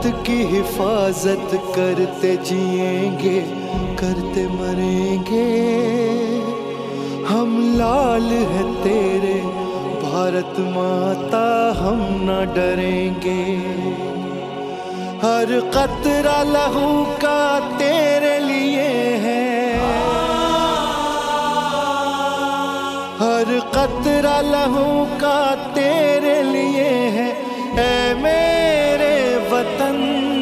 की हिफाजत करते जिएंगे, करते मरेंगे। हम लाल है तेरे भारत माता, हम न डरेंगे। हर कतरा लहू का तेरे लिए है, हर कतरा लहू का तेरे लिए है। ऐ मेरे वतन,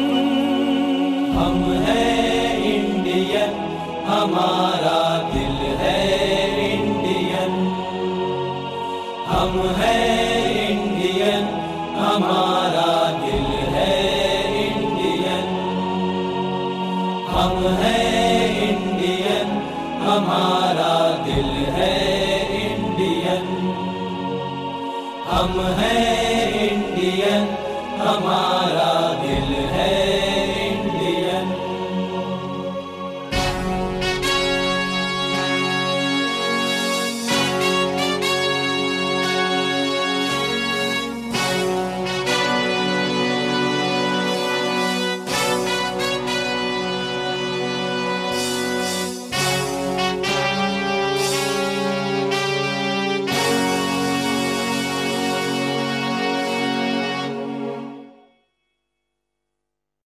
हम हैं इंडियन, हमारा दिल है इंडियन। हम हैं इंडियन, हमारा दिल है इंडियन। हम हैं इंडियन, हमारा दिल है इंडियन। हम हैं इंडियन, हमारा